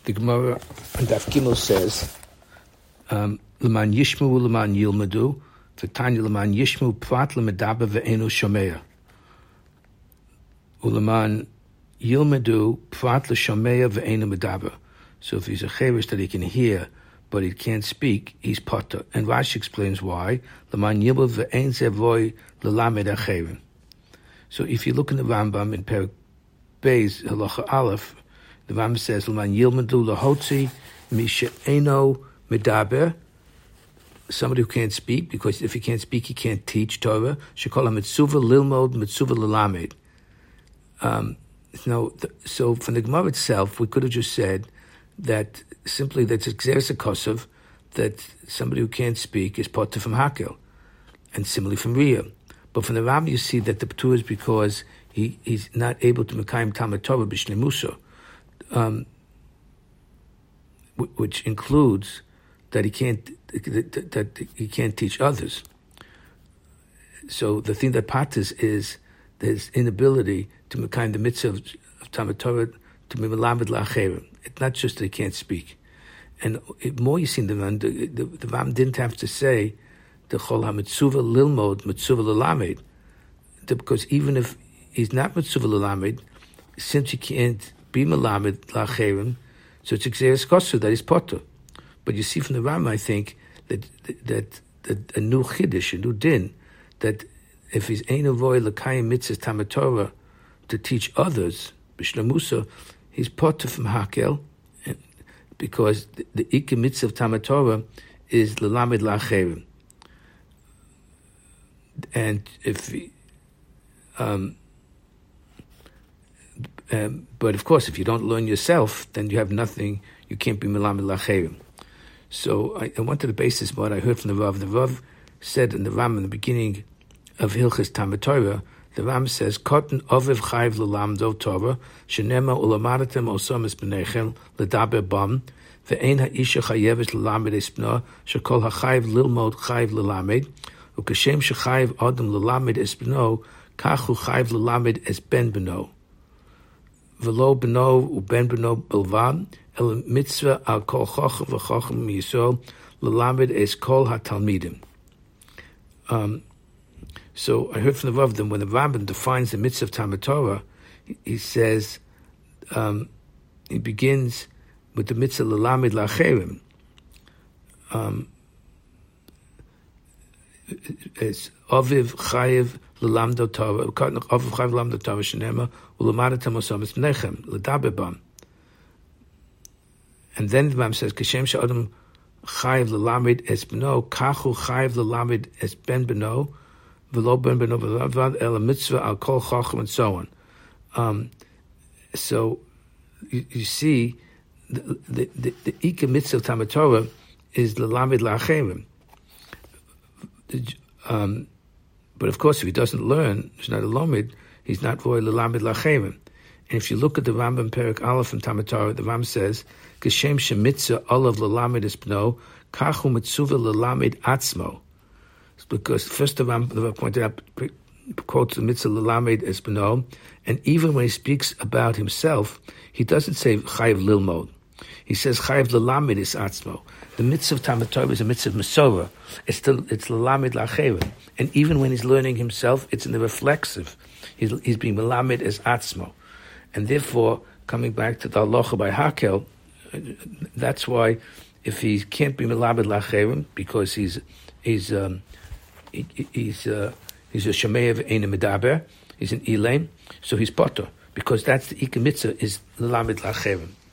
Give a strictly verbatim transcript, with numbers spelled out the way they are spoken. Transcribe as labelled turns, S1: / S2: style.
S1: The Gemara on Daf Gimel says, um, L'man yishmu l'man yilmadu, v'tanya l'man yishmu prat l'medaber ve'enu shomeya. U'leman yilmadu prat l'shomeya ve'enu medaber. So if he's a cheresh that he can hear, but he can't speak, he's potter. And Rashi explains why. L'man yilmadu ve'en zevoy l'lamed acherim. So if you look in the Rambam in Perek Beis Halacha Aleph, the Rambam says, "L'man yilmadu lahotzi mishe'eno medaber." Somebody who can't speak, because if he can't speak, he can't teach Torah. Shekol ha-mitzuvah lilmod, mitzuvah lelamed. Um, no, so from the Gemara itself, we could have just said that simply that's exeres kosov, that somebody who can't speak is potter from hakel, and similarly from riyah. But from the Rambam, you see that the ptur is because he, he's not able to mekayim Talmud Torah b'shnei musa, um, which includes that he can't that, that he can't teach others. So the thing that patters is his inability to mekayim the mitzvah of, of Talmud Torah to be melamed la'acherim. It's not just that he can't speak, and it, more you see in the Rambam, the, the, the Rambam didn't have to say the chol ha-mitzuvah lilmod mitzuvah lelamed, because even if he's not mitzuvah lelamed, since he can't be melamed la'acherim, so it's exeres kosu that he's potter. But you see from the Rambam, I think, that that, that a new chiddush, a new din, that if he's ein avoy l'kayim mitzvahs Talmud Torah to teach others, b'shnei musa, he's potter from hakel, because the, the ikar mitzvah of Talmud Torah is l'lamed la'acherim. And if he, um, um, but of course, if you don't learn yourself, then you have nothing. You can't be melamed la'acherim. So I, I went to the basis of what I heard from the Rav. The Rav said in the Ram in the beginning of Hilchas Talmud Torah, the Ram says, "Kotten oviv chayv l'lamdo Torah, shenema ulamadatem osomis b'nechem l'daber bam, ve'ein ha'isha chayeves l'lamed espna, shekol ha'chayv lilmod chayv l'lamed, u'kashem shechayv adam l'lamed espno, kachu chayv l'lamed es ben beno, v'lo beno u'ben beno belvad, el mitzvah al kol chochem v'chochem miyisol l'lamed es kol ha'talmidim." Um, so I heard from the Rav that when the Rambam defines the mitzvah of Talmud Torah, he, he says, um, he begins with the mitzvah l'lamed la'acherim. Um, it's aviv chayev l'lamdo Torah, aviv chayev l'lamdo Torah shenema u'lamadatem osomis b'nechem l'daber bam. And then the Rambam says, "Kashem she'adam chayiv l'lamed es beno, kachu chayiv l'lamed es ben beno, v'lo ben beno v'lavad el mitzvah al kol chacham," and so on. Um, so you, you see, the the the, the ikar mitzvah of Talmud Torah is l'lamed la'acherim. Um, but of course, if he doesn't learn, he's not a lomed, he's not voy l'lamed la'acherim. And if you look at the Rambam Perek Aleph in Talmud Torah, the Rambam says, "Kashem shemitzah olav l'lamed es beno, kachu mitzuvah l'lamed atzmo." It's because first the Rambam, the Rambam pointed out, quotes the mitzvah l'lamed es beno, and even when he speaks about himself, he doesn't say chayiv lilmod. He says chayiv l'lamed es atzmo. The mitzvah of Talmud Torah is a mitzvah of Masorah. It's still it's l'lamed la'acherim, and even when he's learning himself, it's in the reflexive. He's, he's being l'lamed es atzmo. And therefore, coming back to the halacha by hakel, that's why if he can't be melamed la'acherim because he's he's um, he, he's uh, he's a shomei v'einu medaber, he's an ilaim, so he's potter, because that's the ikar mitzvah is melamed la'acherim.